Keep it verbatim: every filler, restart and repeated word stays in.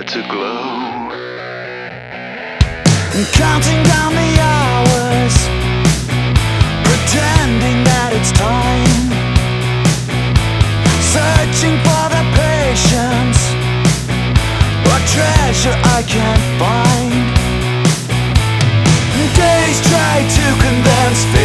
start to glow. Counting down the hours, pretending that it's time, searching for the patience, a treasure I can't find. Days try to condense